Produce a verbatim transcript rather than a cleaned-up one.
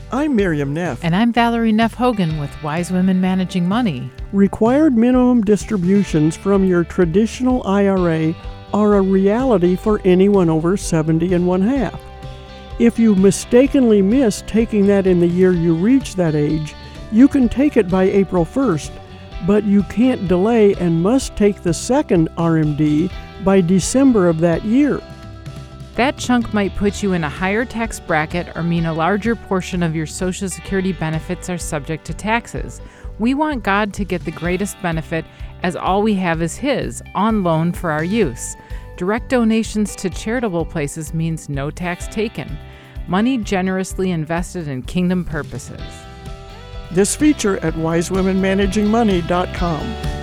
I'm Miriam Neff. And I'm Valerie Neff Hogan with Wise Women Managing Money. Required minimum distributions from your traditional I R A are a reality for anyone over seventy and one half. If you mistakenly miss taking that in the year you reach that age, you can take it by April first, but you can't delay and must take the second R M D by December of that year. That chunk might put you in a higher tax bracket or mean a larger portion of your Social Security benefits are subject to taxes. We want God to get the greatest benefit, as all we have is His, on loan for our use. Direct donations to charitable places means no tax taken. Money generously invested in kingdom purposes. This feature at wise women managing money dot com.